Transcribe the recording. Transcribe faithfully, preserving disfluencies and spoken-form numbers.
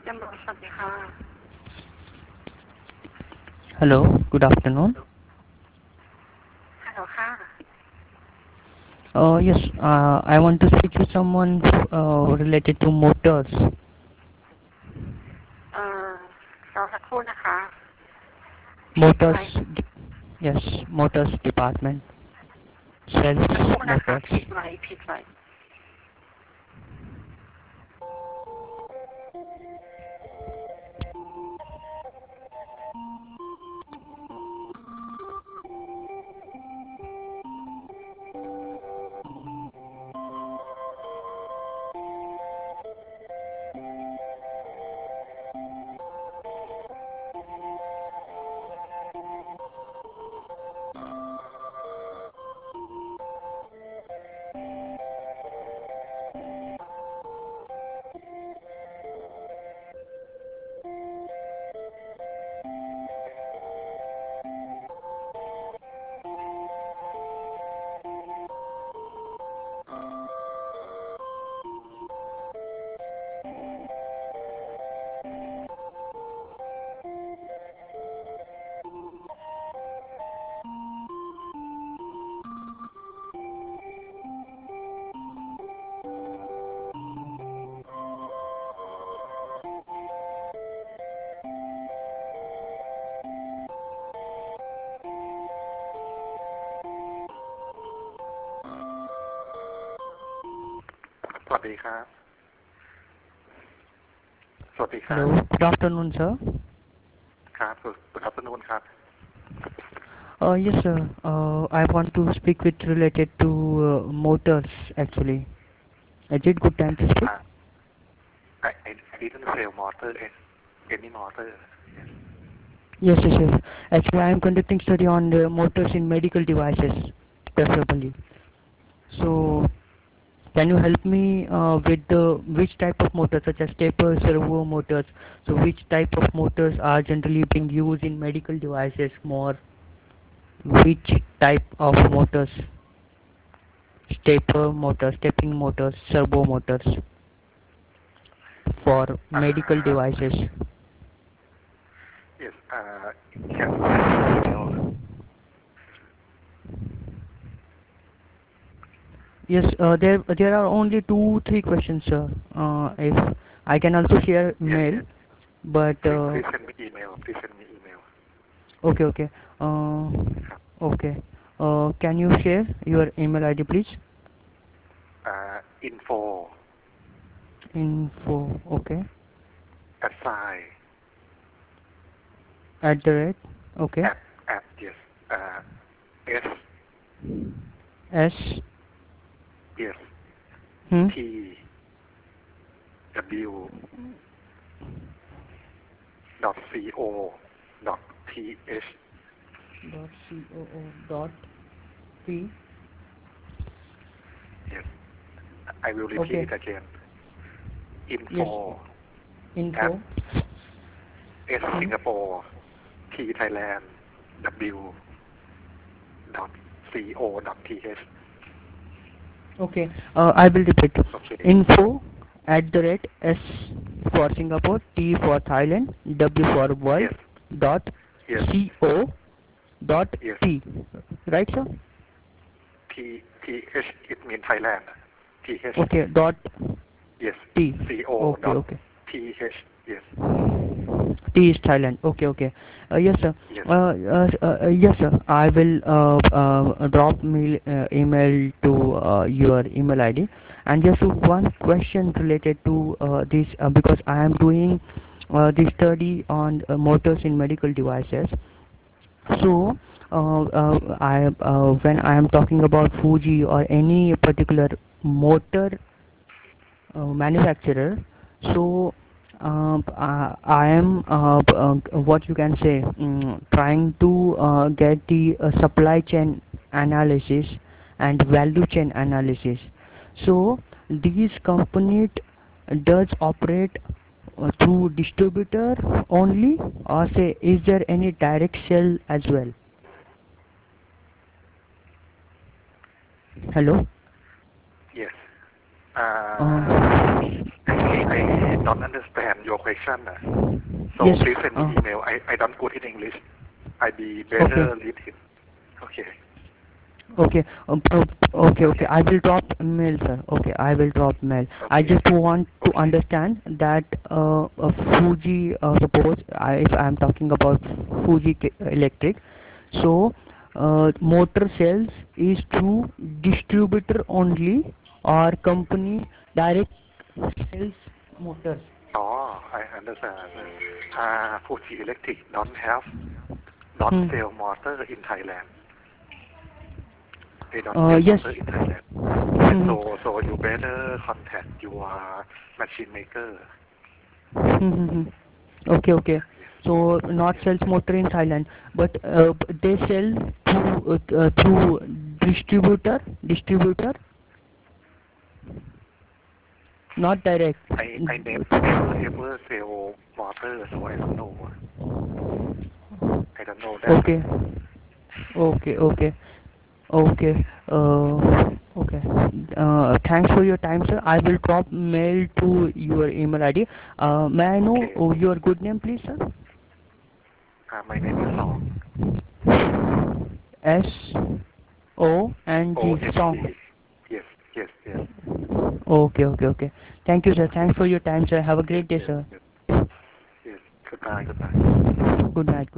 Hello, good afternoon. Hello ค่ะ Uh, yes, uh, I want to speak to someone uh, related to motors. เอ่อรอสักครู่นะคะผิดไว้ Motors, d- yes, motors department. Sells สักครู่นะคะผิ motors. ดไว้ผิดไว้สวัสดีครับสวัสดีครับ Hello, good afternoon, sir. ครับสุดอัปนูนครับ Uh, yes, sir. Uh, I want to speak with related to uh, motors actually. Is it good time to speak? Uh, I, I, I didn't sell motor any motor. Yes. Yes, yes, yes. Actually, I am conducting study on the motors in medical devices, preferably. So, can you help me uh, with the which type of motors, such as stepper, servo motors? So, which type of motors are generally being used in medical devices more? Which type of motors? Stepper motors, stepping motors, servo motors for medical Uh, devices. yes. Uh, can you send me email? Yes, uh, there there are only two three questions, sir. Uh, if I can also share Yes, mail, yes. but Please, uh, please send me email. Please send me email. okay, okay. Uh, ครับ okay. Uh, can you share your email I D, please? Uh, info Info. Okay. assign At the rate. Okay. at at yes. Uh, S S. yes Hmm. T W dot C O dot T H. Dot C O O. Dot P. Yes. I will repeat Okay. it again. Yes. Info at Info. S Hmm. Singapore T Thailand W dot C O dot T H. Okay. Uh, I will repeat. Okay. Info at the rate S for Singapore, T for Thailand, W for world, Yes. dot Yes. C O dot Yes. T. Right, sir? T T H it means Thailand. T H. Okay. Dot Yes. T. C O Okay. dot Okay. T H. Yes. T is Thailand. Okay. Okay. Uh, yes, sir. Yes. Uh, uh, uh, yes, sir. I will uh, uh, drop me uh, email to uh, your email I D. And just one question related to uh, this uh, because I am doing uh, the study on uh, motors in medical devices. So, uh, uh, I uh, when I am talking about Fuji or any particular motor uh, manufacturer, so um, I, I am uh, uh, what you can say um, trying to uh, get the uh, supply chain analysis and value chain analysis. So these companies does operate uh, through distributor only, or say is there any direct sell as well? Hello. Yes. Uh, Uh, actually, I don't understand your question. uh. So Yes. please send me Uh, email. I, I don't good in English. I be better okay. read it. Okay. Okay. Um, pro- okay. Okay. Okay. I will drop mail, sir. Okay. I will drop mail. I Okay. just want to Okay. understand that uh, uh, Fuji. Uh, suppose I, if I am talking about Fuji K- Electric, so uh, motor sales is through distributor only or company direct sales motors. Oh, I understand. Uh, Fuji Electric don't have, don't Hmm. sell motor in Thailand. They don't Uh, sell yes. motor in Thailand. And Hmm. so, so you better contact your machine maker. Hmm, hmm, hmm. Okay, okay. Yes, So not yes. sells motor in Thailand, but uh, b- they sell through uh, uh, through distributor, distributor, not direct. I, I ne- never ever sell motor, so I don't know. I don't know that. Okay, okay, okay, okay. Uh, okay. Uh, thanks for your time, sir. I will drop mail to your email I D. Uh, may I know Okay. uh, your good name, please, sir? Uh, my name is Song. S O N G O-N-G. song. Yes, yes, yes. Okay, okay, okay. Thank you, sir. Okay. Thanks for your time, sir. Have a Yes, great day, yes, sir. yes. Yes. Goodbye, goodbye. Good night.